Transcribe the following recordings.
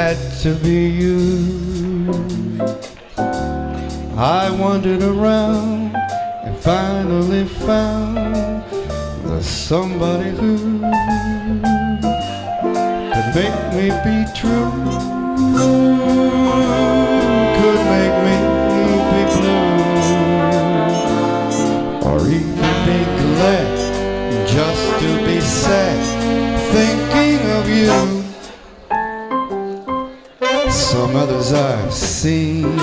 had to be you. I wandered around and finally found there's somebody who could make me be true, could make me be blue, or even be glad just to be sad thinking of you. Some others I've seen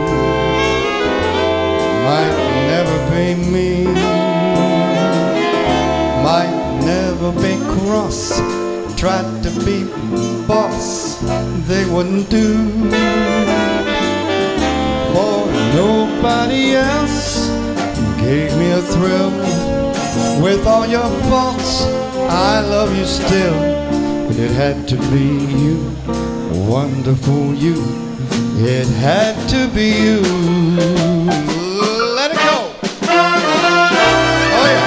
might never be me, might never be cross, tried to be boss, they wouldn't do. For nobody else gave me a thrill. With all your faults, I love you still. But it had to be you, wonderful you. It had to be you. Let it go. Oh yeah.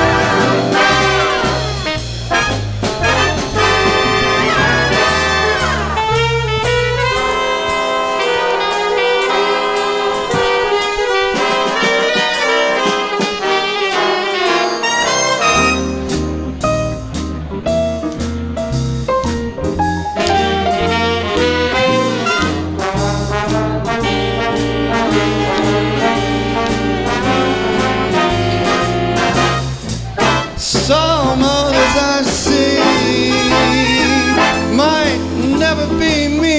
Some others I see might never be me,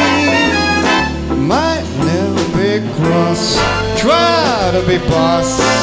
might never be cross, try to be boss,